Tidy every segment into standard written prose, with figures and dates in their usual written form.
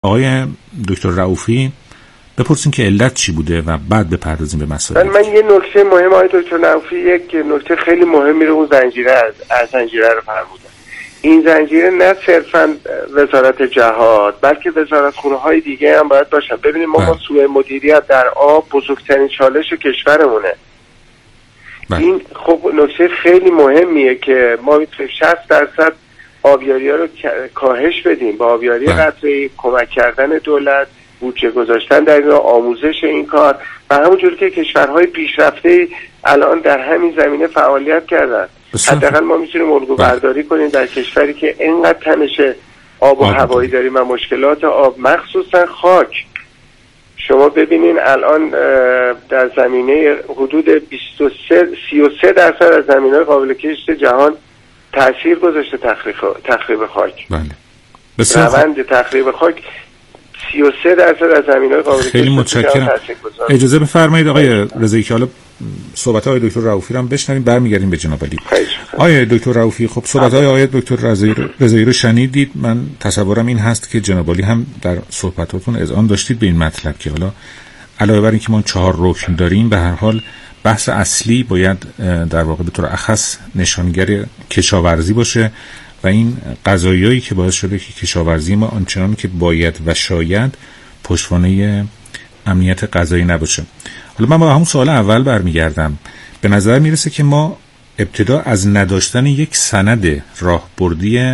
آقای دکتر رؤوفی بپرسین که علت چی بوده و بعد بپردازیم به مسائل. من یه نکته مهم آقای دکتر رؤوفی، یک نکته خیلی مهمی رو اون زنجیره از زنجیره رو فرمودن. این زنجیره نه صرفا وزارت جهاد بلکه وزارتخونه‌های دیگه هم باید باشن. ببینید ما سوء مدیریت در آب بزرگترین چالش کشورمونه. این خب نکته خیلی مهمیه که ما میتونیم 60% آبیاری ها رو کاهش بدیم با آبیاری قطره‌ای، کمک کردن دولت، بودجه گذاشتن در این آموزش این کار و همونجوری که کشورهای پیشرفته الان در همین زمینه فعالیت کردن. حداقل ما میتونیم الگو برداری کنیم در کشوری که اینقدر تنش آب و هوایی داریم و مشکلات آب، مخصوصا خاک. شما ببینین الان در زمینه حدود 33% از زمینه‌های قابل کشت جهان تأثیر گذاشته تخریب خاک. بله. روند تخریب خاک 33% از زمینه‌های قابل کشت. خیلی متشکرم. اجازه بفرمایید آقای رضایی که حالا صحبت‌های آقای دکتر رؤوفی رو هم بشنویم، برمیگردیم به جناب علی. آقای دکتر رؤوفی، خب صحبت‌های آقای دکتر رضایی رو شنیدید. من تصورم این هست که جناب علی هم در صحبتاتون اذعان داشتید به این مطلب که حالا علاوه بر اینکه ما 4 رکن داریم، به هر حال بحث اصلی باید در واقع به طور اخص نشانگر کشاورزی باشه و این قضایایی که باعث شده که کشاورزی ما آنچنانی که باید و شاید پشتوانه امنیت غذایی نباشه. حالا من با همون سوال اول برمیگردم. به نظر میرسه که ما ابتدا از نداشتن یک سند راهبردی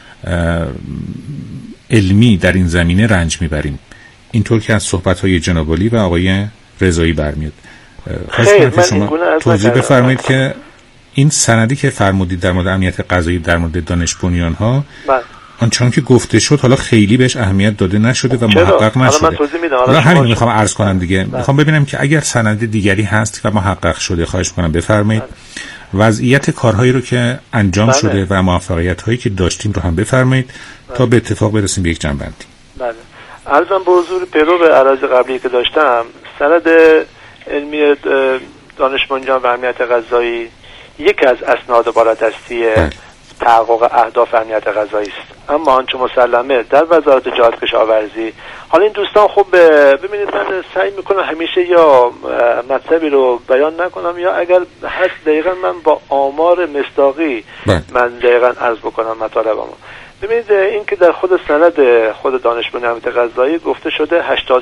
علمی در این زمینه رنج میبریم، اینطور که از صحبت‌های جناب علی و آقای رضایی برمیاد. خواهش کنم که شما توضیح بفرمایید که این سندی که فرمودید در مورد امنیت غذایی در مورد دانش بنیان‌ها آنچنان که گفته شد حالا خیلی بهش اهمیت داده نشده و محقق نشده. حالا همین میخوام عرض کنم دیگه. میخوام ببینم که اگر سند دیگری هست و محقق شده، خواهش کنم بفرمایید وضعیت کارهایی رو که انجام شده و موفقیت‌هایی که داشتیم رو هم بفرمایید تا به اتفاق برسیم به یک جنبندی. بله. عرضم به حضور پیرو به عرض قبلی که داشتم، سند علمی دانش بنیان و امنیت غذایی یکی از اسناد بالادستی تحقق اهداف امنیت غذایی است. اما آنچه مسلمه در وزارت جهاد کشاورزی، حالا این دوستان خب ببینید من سعی میکنم همیشه یا مطلبی رو بیان نکنم یا اگر هست دقیقا من با آمار مصداقی من دقیقا عرض بکنم مطالبمو. ببینید این که در خود سند خود دانش بنیان امنیت غذایی گفته شده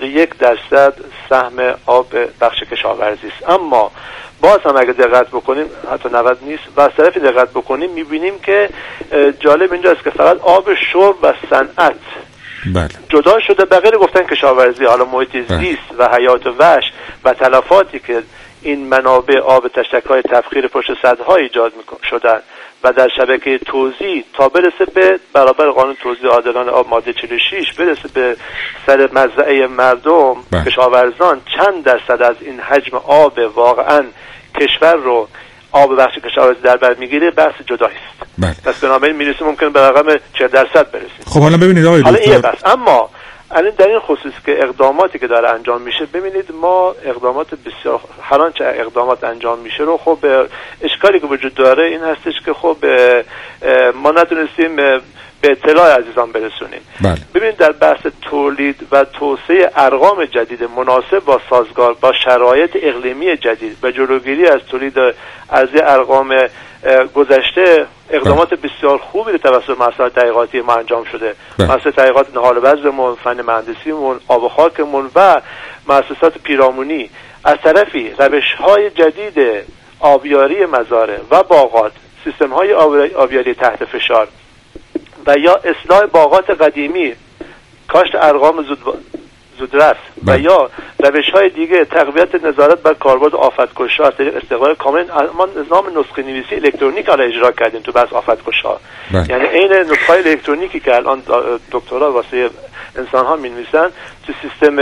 81% سهم آب بخش کشاورزی است. اما باز هم اگه دقت بکنیم حتی 90 نیست و از طرفی دقت بکنیم میبینیم که جالب اینجاست که فقط آب شرب و صنعت جدا شده، بقیه گفتن کشاورزی. حالا محیط زیست و حیات وحش و تلفاتی که این منابع آب تشک‌های تفخیر پشت سدها ایجاد شدن و در شبکه توزیع تا برسه به برابر قانون توزیع عادلانه آب ماده 46 برسه به سر مزرعه مردم کشاورزان، چند درصد از این حجم آب واقعا کشور رو آب بخش کشاورزی در بر میگیره بحث جدایی است. پس بنابراین میرسیم ممکنه به رقم 40% برسیم. خب حالا ببینید آقای دکتر، اما الان در این خصوص که اقداماتی که داره انجام میشه، ببینید ما اقدامات بسیار هر آنچه اقدامات انجام میشه رو خب اشکالی که وجود داره این هستش که خب ما نتونستیم به اطلاع عزیزان برسونیم. ببینید در بحث تولید و توسعه ارقام جدید مناسب با سازگار با شرایط اقلیمی جدید و جلوگیری از تولید از ارقام گذشته اقدامات بسیار خوبی رو توسط مؤسسات تحقیقاتی ما انجام شده. مؤسسه تحقیقات نهال وزنمون، فن مهندسیمون، آب و خاکمون و مؤسسات پیرامونی از طرفی روش‌های جدید آبیاری مزارع و باغات، سیستم‌های آبیاری تحت فشار و یا اصلاح باغات قدیمی، کاشت ارقام زودرس و یا روش‌های دیگه تقویت نظارت بر کاربرد آفت‌کش‌ها از طریق استقلال کامل. ما نظام نسخه نویسی الکترونیک را اجرا کردیم تو بحث آفت‌کش‌ها، یعنی عین نسخه الکترونیکی که الان دکترا واسه انسان‌ها می‌نویسن تو سیستم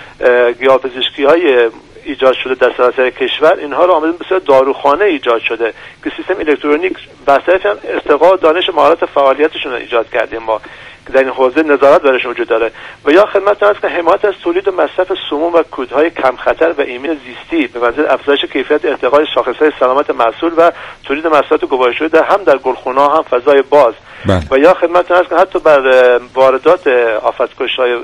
گیاه‌پزشکی‌های ایجاد شده در سراسر کشور، اینها رو آمدن بسیار داروخانه ایجاد شده که سیستم الکترونیک بسیار هم استقلال دانش مهارت فعالیتشون رو ایجاد کردیم ما که در این حوزه نظارت برش وجود داره. و یا خدمتتون است که حمایت از تولید و مصرف سموم و کودهای کم خطر و ایمن زیستی به منظور افزایش کیفیت ارتقای شاخصهای سلامت محصول و تولید محصولات گواهی شده هم در گلخانه‌ها هم فضای باز. و یا خدمتتون است که حتی بر واردات آفتکش‌های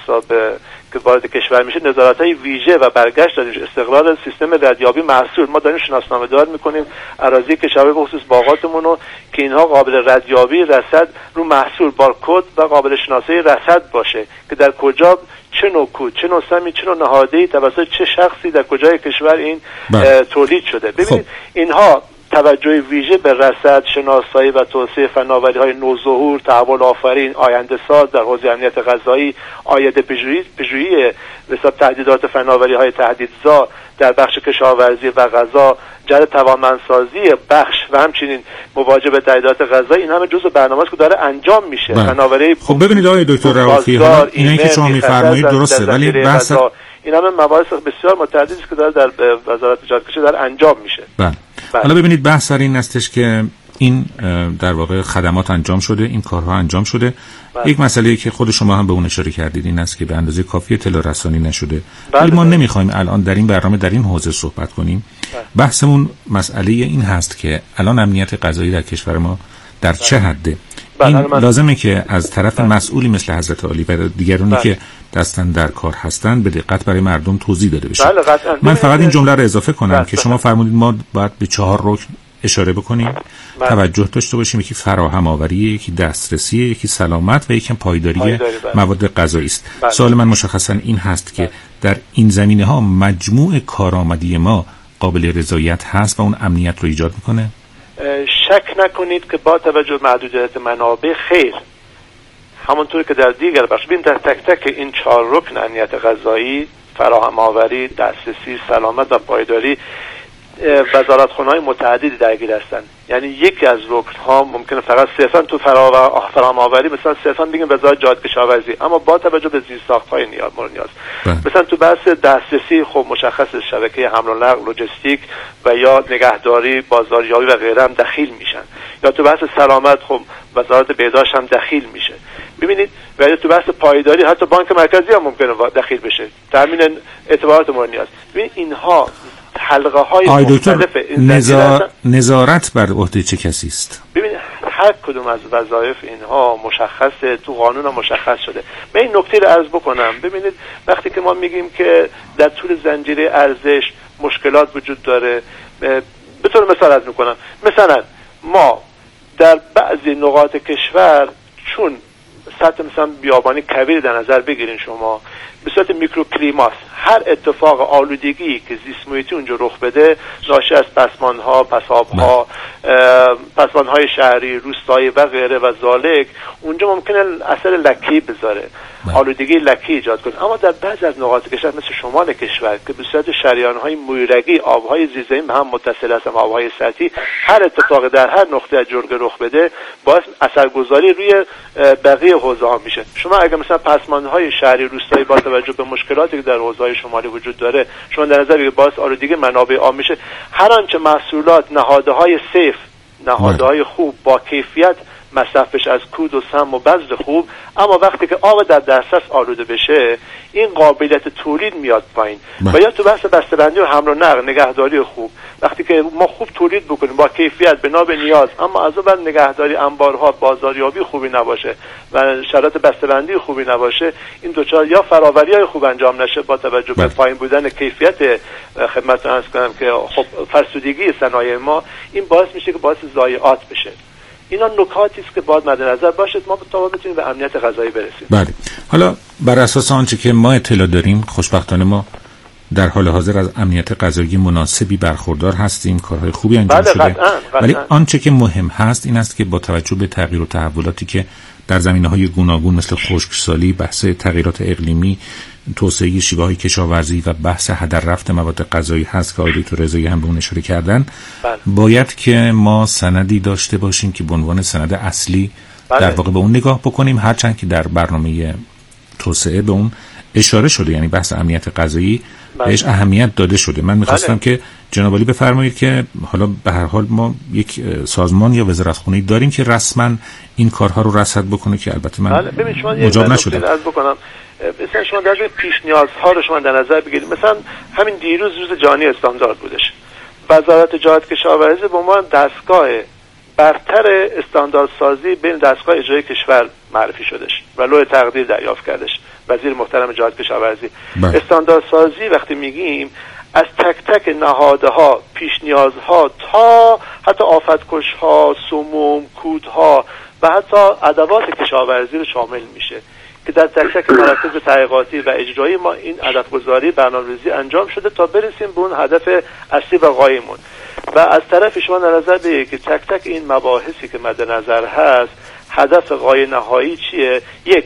که وارد کشور میشه نظارت‌های ویژه و برگشت داریم، استقلال سیستم ردیابی محصول ما داریم شناسنامه دار میکنیم اراضی کشور به خصوص باغاتمون رو که اینها قابل ردیابی رصد رو محصول بارکد و قابل شناسایی رصد باشه که در کجا چه نوع کود، چه نوع سمی، چه نوع نهاده‌ای توسط چه شخصی در کجای کشور این تولید شده. ببینید اینها توجه ویژه به رصد، شناسایی و توسعه فناوری‌های نوظهور، تحول آفرین، آینده ساز در حوزه امنیت غذایی، عاید پژوهی به حساب تهدیدات فناوری‌های تهدیدزا در بخش کشاورزی و غذا، جهت توانمندسازی بخش و همچنین مواجهه با تهدیدات غذایی، این همه جزء برنامه‌است که داره انجام میشه. فناوری خب ببینید آقای دکتر رؤوفی، اینایی که شما می‌فرمایید درسته، ولی بحث این همه مباحث بسیار متعددی است که داره در وزارت تجارت کشور داره انجام میشه. حالا ببینید بحث سر این استش که این در واقع خدمات انجام شده، این کارها انجام شده. یک مسئله که خود شما هم به اون اشاره کردید این است که به اندازه کافی اطلاع رسانی نشده. ولی ما نمیخوایم الان در این برنامه در این حوزه صحبت کنیم. بحثمون مسئله این هست که الان امنیت غذایی در کشور ما در چه حده. این لازمه که از طرف مسئولی مثل حضرت عالی و دیگرانی که دستن در کار هستند به دقت برای مردم توضیح داده بشه. من فقط این جمله رو اضافه کنم که شما فرمودید ما باید به 4 رکن اشاره بکنیم، توجه داشته باشیم. یکی فراهم آوری، یکی دسترسی، یکی سلامت و یکی پایداری مواد غذایی است. سوال من مشخصا این هست که در این زمینه‌ها مجموع کارآمدی ما قابل رضایت هست و اون امنیت رو ایجاد میکنه؟ شک نکنید که با توجه به محدودیت منابع خیر، همونطور که در دیگر بخش ببین در تک تک این 4 رکن امنیت غذایی، فراهم آوری، دسترسی، سلامت و پایداری وزارتخانه‌های متعددی درگیر هستند. یعنی یکی از رکن‌ها ممکنه فقط صرفاً تو فراهم آوری مثلا صرفاً بگیم وزارت جهاد کشاورزی، اما با توجه به زیرساخت‌های مورد نیاز مثلا تو بحث دسترسی خب مشخص شبکه حمل و نقل، لوجستیک و یا نگهداری، بازاریابی و غیره هم دخیل میشن. یا تو بحث سلامت خب وزارت بهداشت هم دخیل میشه. ببینید ولی تو بحث پایداری حتی بانک مرکزی هم ممکنه دخیل بشه، تامین اعتبارات مورد نیاز. ببین اینها حلقه های مختلف نظارت بر عهده چه کسی است؟ ببینید هر کدوم از وظایف اینها مشخصه، تو قانون هم مشخص شده. من این نکته رو عرض بکنم. ببینید وقتی که ما میگیم که در طول زنجیره ارزش مشکلات وجود داره، به طور مثال عرض میکنم، مثلا ما در بعضی نقاط کشور چون سطح مثلا بیابانی کبیر در نظر بگیرین شما، به صورت میکروکلیماس هر اتفاق آلودگی که زیست محیطی اونجا رخ بده ناشی از پسمان‌ها، پساب‌ها، پسمان‌های شهری، روستایی و غیره و ذالک اونجا ممکنه اثر لکی بذاره، آلودگی لکی ایجاد کنه. اما در بعضی از نقاط کشور مثل شمال کشور که به صورت شریان‌های مویرگی آب‌های زیرزمین به هم متصل هستن، آب‌های سطحی، هر اتفاق در هر نقطه از جرگه رخ بده باعث اثرگذاری روی بقیه حوزه‌ها میشه. شما اگه مثلا پسمان‌های شهری، روستایی با توجه به مشکلاتی که در حوزه‌های شمالی وجود داره شما در نظر بگیرید باعث آلودگی منابع آب میشه، هر آنچه محصولات نهادهای سیف، نهادهای خوب با کیفیت مصرف بشه از کود و سم و بذر خوب، اما وقتی که آب در دسترس آلوده بشه این قابلیت تولید میاد پایین. و یا تو بحث بسته‌بندی و حمل و نقل، نگهداری خوب، وقتی که ما خوب تولید بکنیم با کیفیت بنا به نیاز، اما از اون بعد نگهداری انبارها، بازاریابی خوبی نباشه و شرایط بسته‌بندی خوبی نباشه، این دوچار یا فراوری‌های خوب انجام نشه با توجه به پایین بودن کیفیت خدمتتون عرض کنم که خب فرسودگی صنایع ما، این باعث میشه که باعث ضایعات بشه. اینا نکاتی است که باید مد نظر باشه ما تا بتونیم به امنیت غذایی برسیم. بله. حالا بر اساس آنچه که ما اطلاع داریم خوشبختانه ما در حال حاضر از امنیت غذایی مناسبی برخوردار هستیم، کارهای خوبی انجام شده. قطعاً. ولی آنچه که مهم هست این است که با توجه به تغییر و تحولاتی که در زمینه‌های گوناگون مثل خشکسالی، بحث تغییرات اقلیمی، توسعه شیوه‌های کشاورزی و بحث هدر رفت مواد غذایی هست که آقای دکتر رضایی هم به اون اشاره کردن، باید که ما سندی داشته باشیم که به عنوان سند اصلی در واقع به اون نگاه بکنیم، هرچند که در برنامه توسعه به اون اشاره شده، یعنی بحث امنیت غذایی بهش اهمیت داده شده. من میخواستم که جناب عالی بفرمایید که حالا به هر حال ما یک سازمان یا وزارتخونه‌ای داریم که رسما این کارها رو رصد بکنه که البته من مجاب نشدم. مثلا شما در پیش نیازها رو شما در نظر بگیرید. مثلا همین دیروز روز جهانی استاندارد بودش. وزارت جهاد کشاورزی به عنوان دستگاه برتر استانداردسازی بین دستگاه اجرایی کشور معرفی شدش و لوح تقدیر دریافت کردش وزیر محترم جهاد کشاورزی. استانداردسازی وقتی میگیم از تک تک نهادها، پیش نیازها تا حتی آفتکشها، سموم، کودها و حتی ادوات کشاورزی رو شامل میشه که در تک تک مراکز تحقیقاتی و اجرایی ما این هدفگذاری برنامه‌ریزی انجام شده تا برسیم به اون هدف اصلی و غایمون. و از طرف شما در نظر بگیرید که تک تک این مباحثی که مد نظر هست هدف غایه نهایی چیه؟ یک،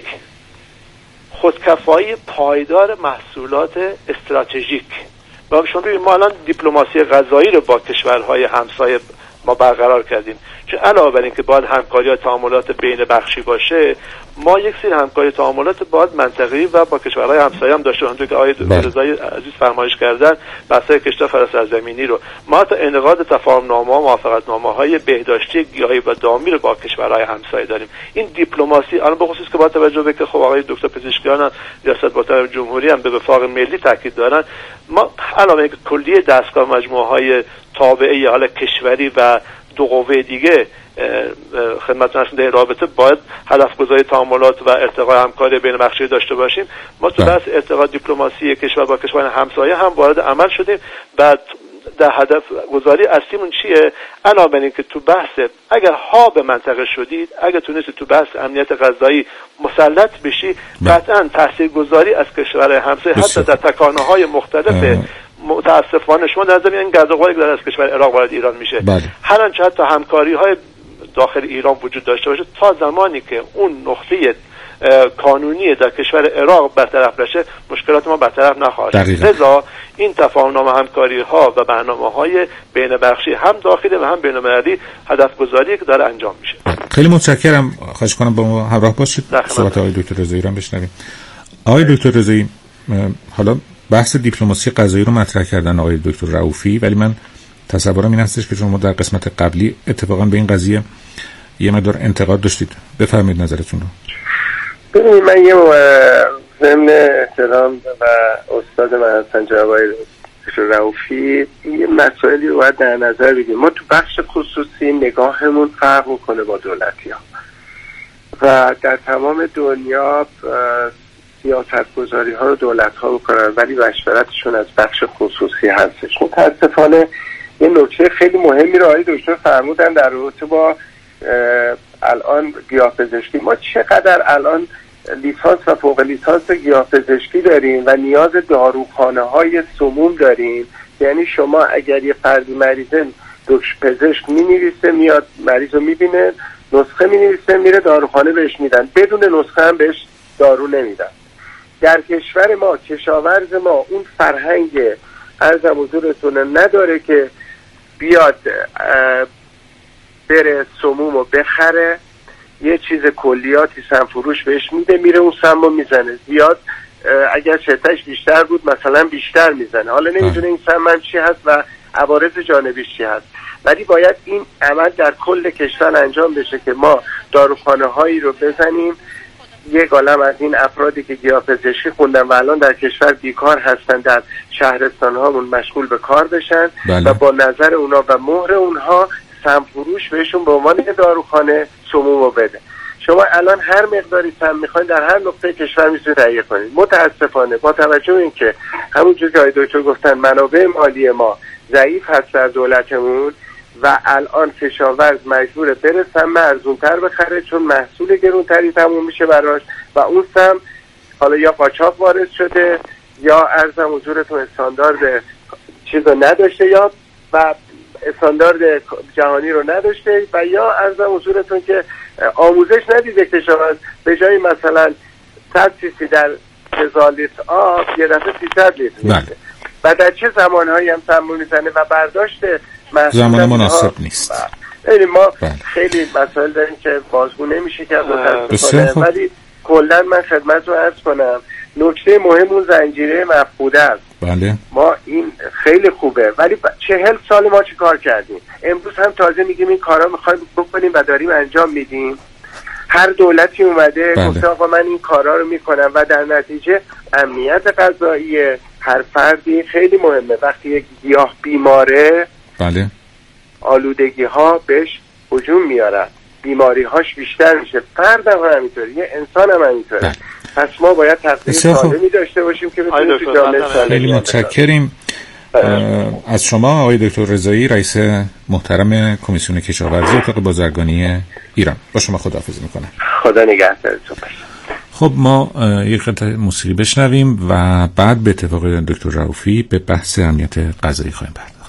خودکفایی پایدار محصولات استراتژیک. و شما ببینید ما الان دیپلماسی غذایی رو با کشورهای همسایه ما برقرار کردیم، چون علاوه بر این که باید همکاری و تعاملات بین بخشی باشه، ما یک سری همکاری تعاملات باید منطقه‌ای و با کشورهای همسایه هم داشته باشیم که آقای رضایی عزیز فرمایش کردن. بحث‌های کشت فراسرزمینی رو ما حتی انعقاد تفاهم‌نامه و موافقتنامه‌های بهداشتی گیاهی و دامی رو با کشورهای همسایه داریم. این دیپلماسی الان به خصوص که با توجه به که خب آقای دکتر پزشکیان هم ریاست محترم جمهوری هم به وفاق ملی تاکید دارن، ما علاوه اینکه کلیه دستگاه مجموعه‌های تابعه حالا کشوری و دو قوه دیگه خدمتتون هستم در رابطه باید هدفگذاری تعاملات و ارتقاء همکاری بین بخشی داشته باشیم. ما تو بحث ارتقاء دیپلماسی کشور با کشور همسایه هم وارد عمل شدیم. بعد در هدف گذاری اصلیمون چیه؟ علاوه بر اینکه تو بحث اگر ها به منطقه شدید، اگر تونستید تو بحث امنیت غذایی مسلط بشی، قطعا تاثیرگذاری از کشور همسایه حتی در تکانه‌های مختلف متاسفانه شما در زمین این گردوغایی که از کشور عراق وارد ایران میشه، هر آنچه حتی همکاری‌های داخل ایران وجود داشته باشه، تا زمانی که اون نقطه کانونی در کشور عراق برطرف نشه مشکلات ما برطرف نخواهد. لذا این تفاهم‌نامه همکاری‌ها و برنامه‌های بین بخشی هم داخلی و هم بین‌المللی هدف گذاری که داره انجام میشه. خیلی متشکرم. خواهش کنم با ما همراه باشید. صحبت آقای دکتر رضایی رو بشنویم. آقای دکتر رضایی، حالا بحث دیپلماسی غذایی رو مطرح کردن آقای دکتر رؤوفی، ولی من تصورم این هستش که شما در قسمت قبلی اتفاقا به این قضیه یه مقدار انتقاد داشتید. بفرمایید نظرتون رو. ببینید من یه ضمن احترام و استاد من هستن جناب آقای دکتر رؤوفی، یه مسائلی رو باید در نظر بگیریم. ما تو بخش خصوصی نگاهمون فرق میکنه با دولتی‌ها و در تمام دنیا سیاست‌گذاری ها رو دولت‌ها میکنن ولی مشورتشون از بخش خصوصی هستش. متاسفانه یه نکته خیلی مهمی رو آقای دکتر فرمودن در رابطه با الان گیاه‌پزشکی. ما چقدر الان لیسانس و فوق لیسانس گیاه‌پزشکی داریم و نیاز داروخانه‌های سموم داریم. یعنی شما اگر یه فردی مریضه، دکتر پزشک می‌نویسه، میاد مریض رو می‌بینه، نسخه می‌نویسه، میره داروخانه بهش میدن، بدون نسخه هم بهش دارو نمیدن. در کشور ما، کشاورز ما اون فرهنگ عرضم حضورتون نداره که بیاد بره سموم رو بخره، یه چیز کلیاتی سمفروش بهش میده، میره اون سم رو میزنه. زیاد اگر شدتش بیشتر بود مثلا بیشتر میزنه. حالا نمیدونه این سم هم چی هست و عوارض جانبیش چی هست، ولی باید این عمل در کل کشور انجام بشه که ما داروخانه هایی رو بزنیم. یک عالم از این افرادی که گیاه‌پزشکی خوندن و الان در کشور بیکار هستن در شهرستان هامون مشغول به کار بشن و با نظر اونا و مهر اونها سمفروش بهشون به عنوان داروخانه سموم رو بده. شما الان هر مقداری سم میخواین در هر نقطه کشور میتونید تهیه کنید. متاسفانه با توجه به اینکه همونجوری که آقای دکتر گفتن منابع مالی ما ضعیف هست در دولتمون و الان کشاورز مجبوره بره سم ارزونتر بخره چون محصول گرونتری تموم میشه براش و اون سم حالا یا قاچاق وارد شده یا ارزم حضورتون استاندارد چیز رو نداشته یا و استاندارد جهانی رو نداشته و یا ارزم حضورتون که آموزش ندیده کشاورز به جای مثلا 100 cc در 1000 لیتر آب یه دفعه 300 لیتر میشه و در چه زمانهایی هم سم میزنه و برداشت زمان مناسب نیست. ما خیلی مسائل داریم که بازگو نمیشه کرد متاسفانه، ولی کلا من خدمت رو عرض کنم نکته مهم اون زنجیره مفقوده است. بله. ما این خیلی خوبه، ولی 40 سال ما چی کار کردیم؟ امروز هم تازه میگیم این کارا میخوایم بکنیم و داریم انجام میدیم. هر دولتی اومده گفته آقا من این کارا رو میکنم و در نتیجه امنیت غذایی هر فردی خیلی مهمه. وقتی یک گیاه بیماره، بله، آلودگی ها بهش هجوم میاره، بیماری هاش بیشتر میشه. فرد هم همینطوره، یه انسان هم همینطوره. پس ما باید تقدیم سالمی داشته باشیم که بتونیم تو جامعه سالمی. خیلی متشکریم از شما آقای دکتر رضایی، رئیس محترم کمیسیون کشاورزی اتاق بازرگانی ایران. با شما خداحافظی میکنم. خدا نگهدارتون. خب ما یک قطعه موسیقی بشنویم و بعد به اتفاق دکتر رؤوفی به بحث امنیت غذایی خواهیم پرداخت.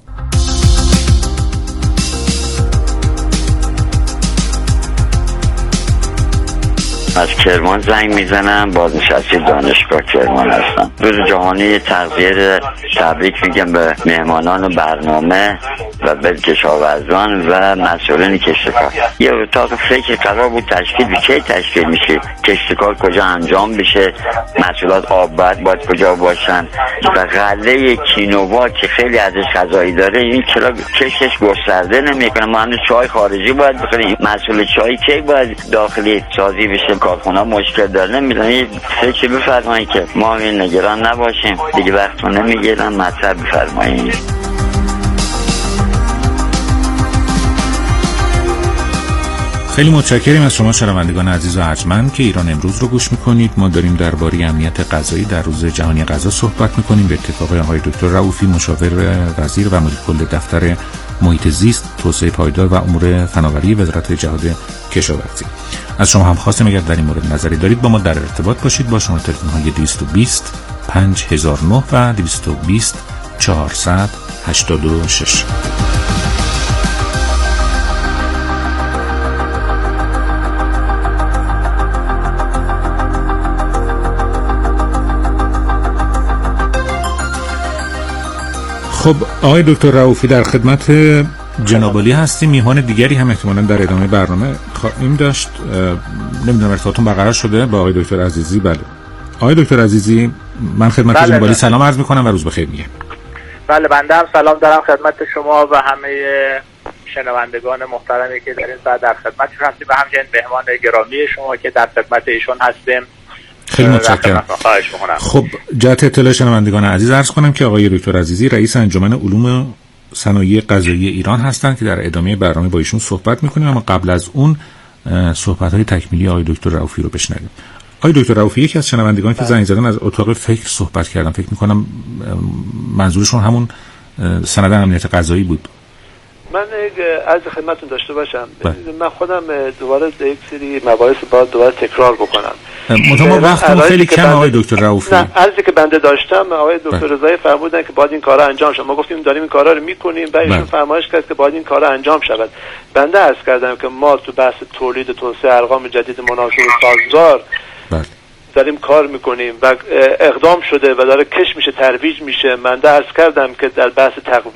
از کرمان زنگ میزنم، بازنشسته دانشگاه کرمان هستم. روز جهانی تغذیه تبریک میگم به مهمانان برنامه و به کشاورزان و مسئولین کشتکار. یه اتاق فکر قرار بود تشکیل بشه، تشکیل میشه، کشتکار کجا انجام بشه، محصولات آب باید کجا باشن و غله کینوا که خیلی ارزش غذایی داره این چرا کشش گسترده نمیکنه؟ ما هنوز چای خارجی باید بخوریم، محصول چای که باید داخلی سازی بشه، کارخونه مشکل داره. نمیدونم فکر بفرمایید که ما این نگران نباشیم. دیگه وقتونه نمیگیرم، مطرح بفرمایید. خیلی متشکریم از شما شنوندگان عزیز و ارجمند که ایران امروز رو گوش میکنید. ما داریم درباره امنیت غذایی در روز جهانی غذا صحبت میکنیم به اتفاق آقای دکتر رؤوفی، مشاور وزیر و مدیر کل دفتر محیط زیست، توسعه پایدار و امور فناوری وزارت جهاد کشاورزی. از شما هم خواستیم اگر در این مورد نظری دارید با ما در ارتباط باشید با شماره تلفن های 220 5009 و 220 486. خب آقای دکتر رؤوفی در خدمت جناب عالی هستیم. میهمان دیگری هم احتمالاً در ادامه برنامه خواهیم داشت. نمیدونم ارتباطتون برقرار شده با آقای دکتر عزیزی؟ بله. آقای دکتر عزیزی، من خدمت جناب عالی سلام عرض میکنم و روز بخیر میگم. بله، بنده هم سلام دارم خدمت شما و همه شنوندگان محترمی که در این ساعت در خدمتشون هستیم و همچنین مهمان گرامی شما که در خدمت ایشون هستیم. خیلی متشکرم. خب جهت اطلاع شنوندگان عزیز عرض کنم که آقای دکتر عزیزی رئیس انجمن علوم صنایع غذایی ایران هستند که در ادامه برنامه با ایشون صحبت میکنیم، اما قبل از اون صحبت‌های تکمیلی آقای دکتر رؤوفی رو بشنویم. آقای دکتر رؤوفی، یکی از شنوندگان که زنگ زدن از اتاق فکر صحبت کردن، فکر میکنم منظورشون همون سند امنیت غذایی بود. من از خدمتتون داشته باشم. من خودم دوباره یک سری مباحث باید دوباره تکرار بکنم. ما وقتمون خیلی کم آقای دکتر رؤوفی. نه، عرضی که بنده داشتم آقای دکتر رضایی فرمودن که باید این کارا انجام شود. ما گفتیم داریم این کارا رو میکنیم و ایشون فرمایش کرد که باید این کارا انجام شود. بنده عرض کردم که ما تو بحث تولید توسعه ارقام جدید مناسب و سازگار داریم کار میکنیم و اقدام شده و داره کش میشه، ترویج میشه. من عرض کردم که در بحث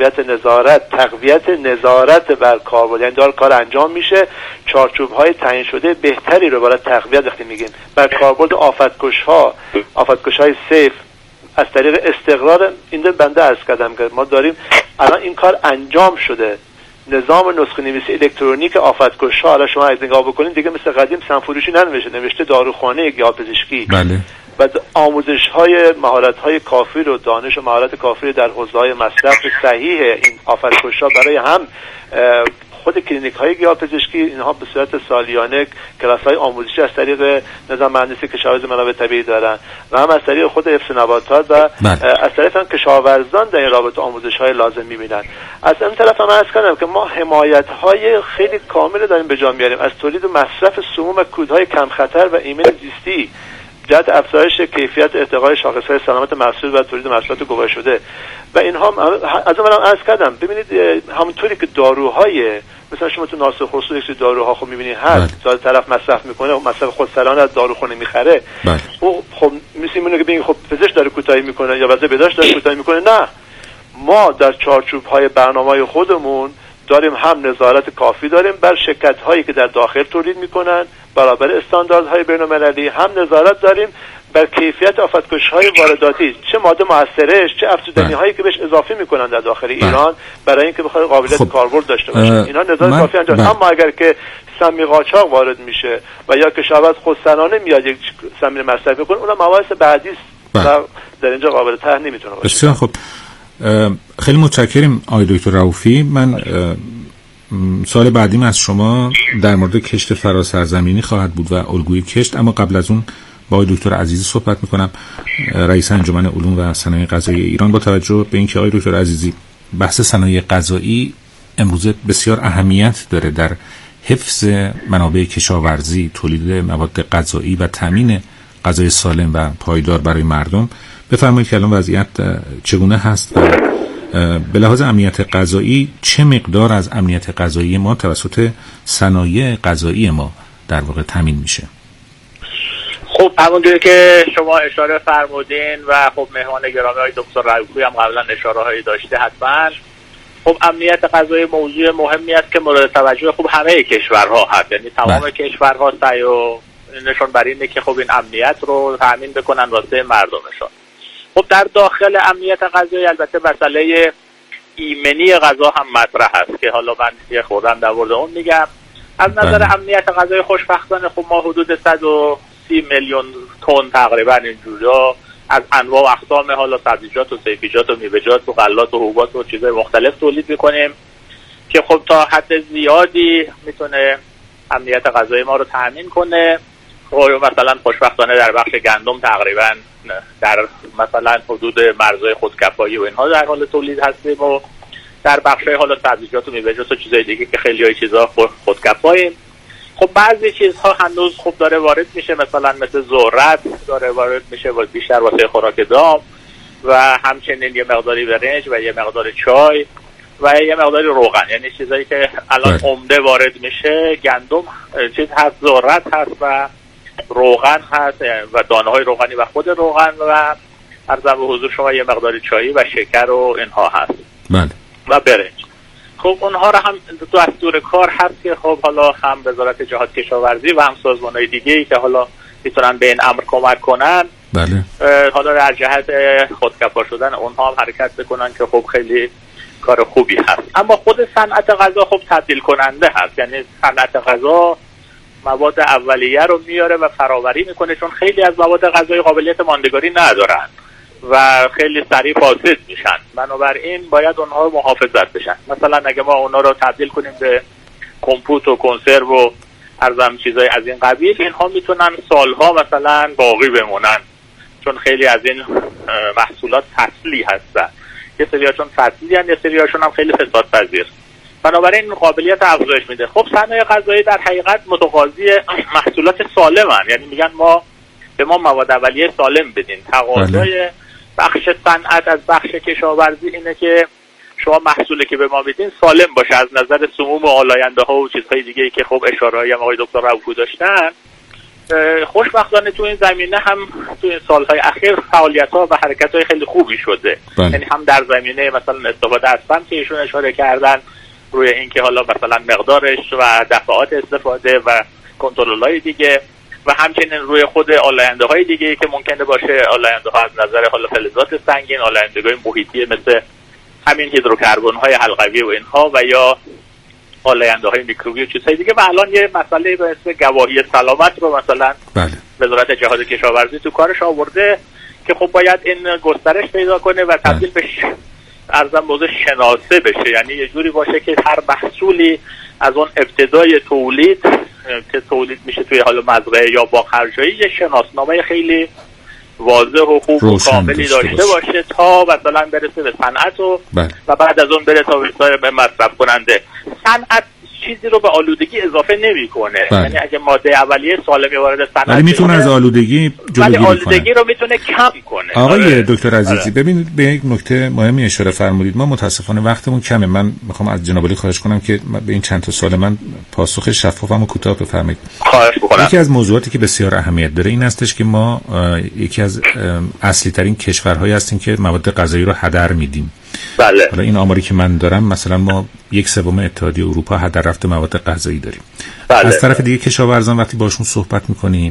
تقویت نظارت بر کاربرد، یعنی داره کار انجام میشه، چارچوب های تعیین شده بهتری رو برای تقویت وقتی میگیم بر کاربرد آفتکش های سیف از طریق استقرار. این بنده عرض کردم که ما داریم الان این کار انجام شده. نظام نسخه نویسی الکترونیک آفتکش ها، حالا شما از نگاه بکنید دیگه مثل قدیم سنفروشی ننوشته داروخانه گیاه‌پزشکی. بله. و آموزش های مهارت های کافی رو، دانش و مهارت کافی رو در حوزه های مصرف صحیح این آفتکش ها برای هم خود کلینیک های گیاه‌پزشکی، اینها به صورت سالیانه کلاس های آموزشی از طریق نظام مهندسی کشاورزی منابع طبیعی دارن و هم از طریق خود حفظ نباتات و از طریق هم کشاورزان در این رابطه آموزش های لازم میبینن. از این طرف هم عرض کردم که ما حمایت های خیلی کامل داریم به جا میاریم از تولید و مصرف سموم و کودهای کم خطر و ایمن زیستی جهت افزایش کیفیت ارتقای شاخص‌های سلامت محصول و تولید محصولات گوارش شده و اینها از اون عرض کردم. ببینید همونطوری که داروهای مثلا شما تو ناسخ خصوصی یک سری داروها خب می‌بینید هست طرف مصرف میکنه و مصرف خودسرانه از داروخانه میخره، او خب می‌بینید که ببین خب پزشک داره کوتاهی میکنه یا وضع بهداشت داره کوتاهی میکنه. نه، ما در چارچوب‌های برنامه‌های خودمون داریم هم نظارت کافی داریم بر شرکت‌هایی که در داخل تولید میکنن برابر استانداردهای بین‌المللی، هم نظارت داریم بر کیفیت آفتکش‌های وارداتی، چه ماده موثرش، چه افزودنی‌هایی که بهش اضافه می‌کنن در داخل ایران برای اینکه بخواد قابلیت کاربرد داشته باشه. اینا نظام کافی انجام. اما اگر که سمی قاچاق وارد میشه و یا کشاورز خودسرانه میاد یک سمی مصرف کنه، اونم مباحث بعدی است و در اینجا قابل طرح نمیتونه باشه. بسیار خب، خیلی متشکریم آقای دکتر رؤوفی. من سوال بعدیم از شما در مورد کشت فراسرزمینی خواهد بود و الگوی کشت، اما قبل از اون با آقای دکتر عزیزی صحبت میکنم، رئیس انجمن علوم و صنایع غذایی ایران. با توجه به اینکه آقای دکتر عزیزی بحث صنایع غذایی امروزه بسیار اهمیت داره در حفظ منابع کشاورزی، تولید مواد غذایی و تامین غذای سالم و پایدار برای مردم، بفرمایید که الان وضعیت چگونه هست و به لحاظ امنیت غذایی چه مقدار از امنیت غذایی ما توسط صنایع غذایی ما در واقع تامین میشه؟ خب همونجوری که شما اشاره فرمودین و خب مهمان گرامی های دکتر رؤوفی هم قبلا اشاره هایی داشته، حتما خب امنیت غذایی موضوع مهمی است که مورد توجه خب همه کشورها هست، یعنی تمام کشورها سعی و نشون بر اینه که خب این امنیت رو تامین بکنن واسه مردمشون. خب در داخل امنیت غذایی البته مسئله ایمنی غذا هم مطرح هست که حالا من یه خوردم در مورد اون میگم. از نظر امنیت غذایی خوشبختانه خب ما حدود 130 میلیون تن تقریبا اینجورا از انواع و اقسام حالا سبزیجات و سبزیجات و میوه‌جات و غلات و حبوبات و چیزهای مختلف تولید میکنیم که خب تا حد زیادی میتونه امنیت غذایی ما رو تامین کنه. مثلا خوشبختانه در بخش گندم تقریبا در مثلا حدود مرزهای خودکفایی و اینها در حال تولید هستیم و در بخش‌های حالا سبزیجات و میوه‌جات و چیزای دیگه که خیلی های چیزا خودکفاییم. خب بعضی چیزها هنوز خوب داره وارد میشه، مثلا مثل ذرت داره وارد میشه و بیشتر واسه خوراک دام و همچنین یه مقداری برنج و یه مقدار چای و یه مقداری روغن، یعنی چیزایی که الان عمده وارد میشه گندم چیز هست، ذرت هست و روغن هست و دانه‌های روغنی و خود روغن و عرضم به حضور شما یه مقداری چایی و شکر و اینها هست. بله. و برنج. خب اونها رو هم دستور کار هست که خب حالا هم وزارت جهاد کشاورزی و هم سازمان‌های دیگه‌ای که حالا میتونن به این امر کمک کنن. بله. حالا در جهت خودکفا شدن اونها هم حرکت بکنن که خب خیلی کار خوبی هست. اما خود صنعت غذا خب تبدیل کننده هست، یعنی صنعت غذا مواد اولیه رو میاره و فراوری میکنه، چون خیلی از مواد غذایی قابلیت ماندگاری ندارن و خیلی سریع فاسد میشن، بنابراین باید اونها محافظت بشن. مثلا اگه ما اونها رو تبدیل کنیم به کمپوت و کنسرو و ارزم چیزای از این قبیل، اینها میتونن سالها مثلا باقی بمونن، چون خیلی از این محصولات فصلی هستن، یه سریاشون فصلی هستن، یه سریاشون هم خیلی فسادپذیر، بنابراین قابلیت افزایش میده. خب صنایع غذایی در حقیقت متقاضی محصولات سالمن، یعنی میگن ما به ما مواد اولیه سالم بدین. تقاضای بخش صنعت از بخش کشاورزی اینه که شما محصولی که به ما بدین سالم باشه از نظر سموم و آلاینده ها و چیزهای دیگه ای که خب اشاره‌ای هم آقای دکتر رؤوفی داشتن. خوشبختانه تو این زمینه هم تو این سالهای اخیر فعالیت‌ها و حرکت‌های خیلی خوبی شده، یعنی هم در زمینه مثلا استفاده از فن که ایشون اشاره کردن روی اینکه حالا مثلا مقدارش و دفعات استفاده و کنترل‌های دیگه و همچنین روی خود آلاینده‌های دیگه که ممکنه باشه، آلاینده‌ها از نظر حالا فلزات سنگین، آلایندگی محیطی مثل همین هیدروکربن‌های حلقوی و اینها و یا آلاینده‌های میکروبی و چیزهای دیگه. و الان یه مسئله به اسم گواهی سلامت رو مثلا وزارت جهاد کشاورزی تو کارش آورده که خب باید این گسترش پیدا کنه و تبدیل به ارزم موضوع شناسه بشه، یعنی یه جوری باشه که هر محصولی از اون ابتدای تولید که تولید میشه توی حالا مزرعه یا باغ‌هرجایی یه شناسنامه خیلی واضح و خوب و کاملی داشته باشه تا مثلا برسه به صنعت و بعد از اون بره تا به مصرف کننده. صنعت چیزی رو به آلودگی اضافه نمیکنه، یعنی اگه ماده اولیه سالمی وارد صنعت ولی میتونه از آلودگی جلوگیری کنه، آلودگی رو میتونه کم کنه. آقای دکتر عزیزی ببینید به یک نکته مهمی اشاره فرمودید. ما متاسفانه وقتمون کمه، من میخوام از جناب عالی خواهش کنم که به این چند تا سوال من پاسخ شفافم و کوتاه بفرمایید. خواهش می‌کنم. یکی از موضوعاتی که بسیار اهمیت داره این هستش که ما یکی از اصلی ترین کشورهایی هستیم که مواد غذایی رو هدر میدیم. بله. حالا این آماری که من دارم مثلا ما 1/3 اتحادیه اروپا هدر رفت مواد غذایی داریم. بله. از طرف دیگه کشاورزان وقتی باشون صحبت میکنیم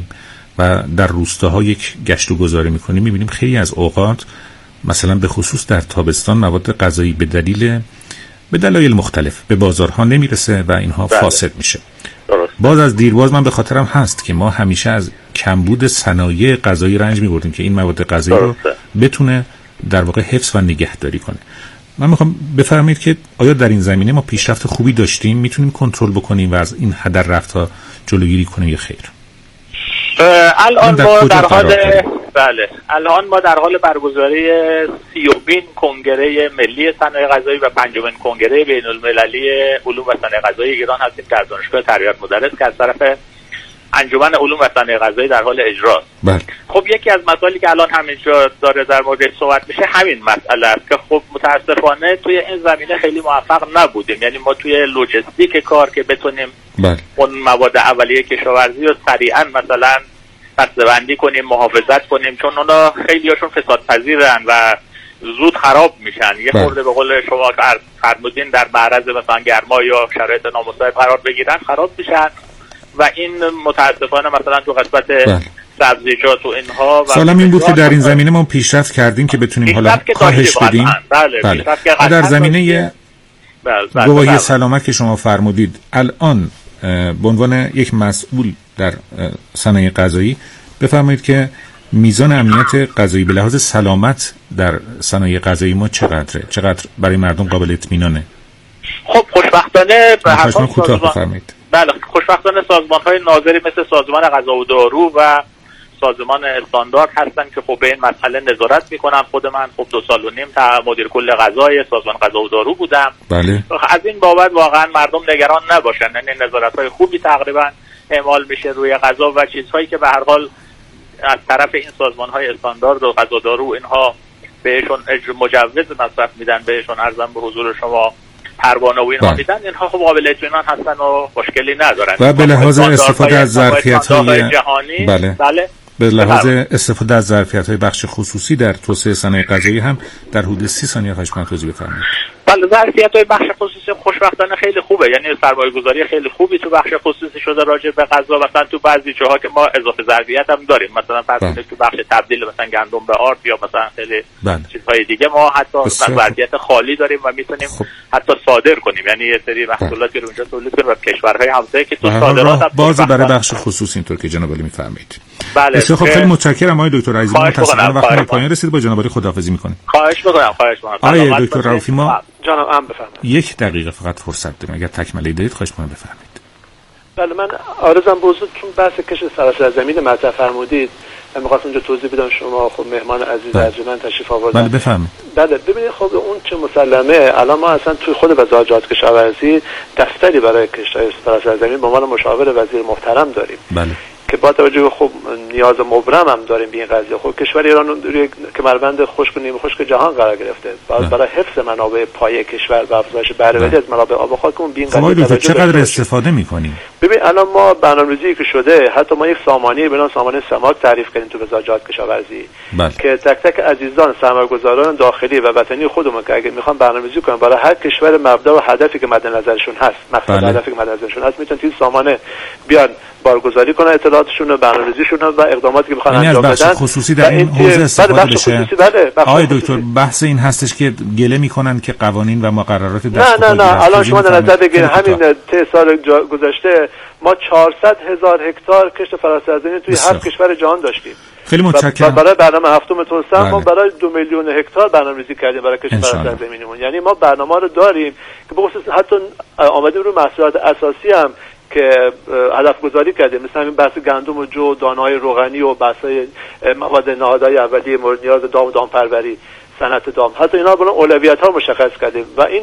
و در روستاها یک گشت و گذاری میکنیم میبینیم خیلی از اوقات مثلا به خصوص در تابستان مواد غذایی به دلایل مختلف به بازارها نمیرسه و اینها فاسد میشه. باز از دیرباز من به خاطرم هست که ما همیشه از کمبود صنایع غذایی رنج میبردیم که این مواد غذایی رو بتونه در واقع حفظ و نگهداری کنه. من میخوام بفرمایید که آیا در این زمینه ما پیشرفت خوبی داشتیم، میتونیم کنترل بکنیم و از این هدر رفت‌ها جلوگیری کنیم یا خیر؟ الان ما در حال برگزاری 30مین کنگره ملی صنایع غذایی و 5مین کنگره بین‌المللی علوم و صنایع غذایی ایران هستیم در دانشگاه تربیت مدرس که از طرف انجمن علوم و صنایع غذایی در حال اجراست. خب یکی از مسائلی که الان همینجا داره در موردش صحبت میشه همین مسئله است که خب متاسفانه توی این زمینه خیلی موفق نبودیم. یعنی ما توی لوجستیک کار که بتونیم اون مواد اولیه کشاورزی رو سریعا مثلا بسته‌بندی کنیم، محافظت کنیم، چون اونا خیلیاشون فسادپذیرن و زود خراب میشن. یه خورده به قول شما فرمودین در معرض مثلا گرما یا شرایط نامساعد قرار بگیرن خراب میشن و این متاسفانه مثلا تو قسمت سبزیجات و اینها سوالم این بود که در این زمینه ما پیشرفت کردیم که بتونیم حالا کاهش بدیم. بله. در زمینه گواهی سلامت که شما فرمودید الان به عنوان یک مسئول در صنایع غذایی بفرمایید که میزان امنیت غذایی به لحاظ سلامت در صنایع غذایی ما چقدر برای مردم قابل اطمینانه؟ خب خوشبختانه به هر حال خوشبختانه سازمان‌های ناظری مثل سازمان غذا و دارو و سازمان استاندارد هستن که خب به این مسئله نظارت میکنن. خود من خب 2.5 سال مدیر کل غذای سازمان غذا و دارو بودم. بله. از این بابت واقعا مردم نگران نباشن. یعنی نظارت‌های خوبی تقریبا اعمال میشه روی غذا و چیزهایی که به هر حال از طرف این سازمان‌های استاندارد و غذا و دارو اینها بهشون مجوز مصرف میدن، بهشون ارزم به حضور شما پروانه و اینها میدن، اینها خب قابل اطمینان هستن و مشکلی ندارن. و به لحاظ استفاده از ظرفیت‌های جهانی بله. به لحاظ استفاده از ظرفیت‌های بخش خصوصی در توسعه صنایع غذایی هم در حدود 30 ثانیه خواهش می‌کنم توضیح بفرمایید. بله ظرفیت‌های بخش خصوصی خوشبختانه خیلی خوبه. یعنی سرمایه‌گذاری خیلی خوبی تو بخش خصوصی شده راجع به غذا. مثلا تو بعضی جاها که ما اضافه ظرفیت هم داریم، مثلا فرض کنید تو بخش تبدیل مثلا گندم به آرد یا مثلا خیلی چیزهای دیگه ما حتی ظرفیت خالی داریم و میتونیم حتی صادر کنیم. یعنی یه سری محصولاتی رو اونجا تولید کنیم و کشورهای همسایه که تو صادرات هم باز برای بخش خصوصی اینطور که جناب علی می‌فرمایید. بله. خیلی متشکرم آقای دکتر عزیزی. متأسفانه وقت ما پایان رسید. با جناب علی خداحافظی می‌کنیم. خواهش می‌کنم. آقای دکتر رؤوفی ما جانم بفرمایید. 1 دقیقه فقط فرصت داریم. اگر تکمله دارید خواهش می‌کنم بفرمایید. بله من عارضم بزرگ چون بحث کش سراسر زمین مطرح فرمودید من می‌خواستم اونجا توضیح بدم. شما خب مهمان عزیز ارجمند تشریف آوردید. بله بفرمایید. بله ببینید خب اون چه مسلمه الان ما اصلا توی خود وزارت کشاورزی دفتری برای کشت‌های سراسر زمین به عنوان مشاور وزیر محترم داریم. بله. که با توجه به خب نیاز مبرم هم داریم به این قضیه. خب کشور ایران که مربند خشک و نیمه خشک جهان قرار گرفته. برای حفظ منابع پایه کشور و افزایش بهره‌وری از منابع آب و خاکمون به این قضیه چقدر استفاده می‌کنیم؟ ببین الان ما برنامه‌ریزی که شده حتی ما یک سامانه به نام سامانه سماک تعریف کردیم تو وزارت کشاورزی که تک تک عزیزان سرمایه‌گذاران داخلی و وطنی خودمون که اگه می‌خوان برنامه‌ریزی کنن برای هر کشور مبدا و هدفی که مد نظرشون هست، مقصد هدفی که مد نظرشون هست میتونن توی سامانه بیان بارگذاری کنن اطلاعاتشون و برنامه‌ریزیشون و اقداماتی که بخوان انجام بدن. از بخش خصوصی در این حوزه استفاده بشه. آقای دکتر بحث این هستش که گله میکنن که قوانین و مقررات دست نه الان شما در نظر بگیرید همین سال گذشته ما 400,000 هکتار کشت فراسرزمین توی 7 کشور جهان داشتیم. خیلی متشکرم. برای برنامه هفتم توسعه ما برای 2 میلیون هکتار برنامه‌ریزی کردیم برای کشت فراسرزمینمون. یعنی ما برنامه رو داریم که به خصوص حتی آمدیم رو محصولات اساسی هم که هدف گذاری کردیم، مثل همین بحث گندم و جو، دانه‌های روغنی و بحث‌های مواد نهادهای اولیه مورد نیاز دام پروری، صنعت دام، حتی اینا رو اولویت‌ها مشخص کردیم و این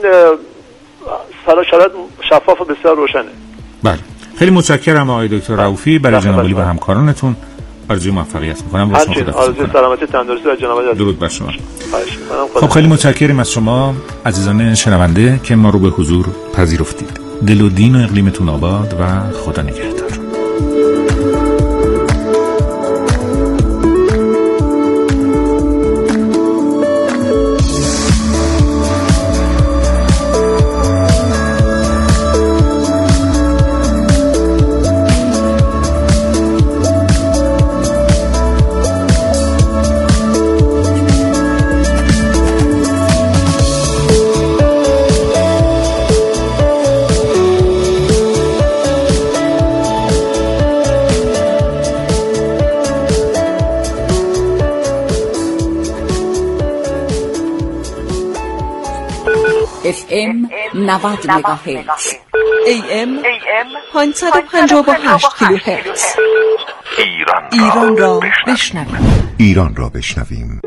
شرایط شفاف و بسیار روشنه. بله خیلی متشکرم آقای دکتر رؤوفی. برای جناب علی و همکارانتون آرزوی موفقیت می‌کنم. با شما خداحافظی. آرزوی سلامتی تندرستی و جناب علی. درود بر شما. خب خیلی متشکرم از شما عزیزان شنونده که ما رو به حضور پذیرفتید. دل و دین و اقلیمتون آباد و خدا نگهدار. FM 90 مگاهرتز، AM 558 کیلوهرتز. ایران را بشنویم. ایران را بشنویم.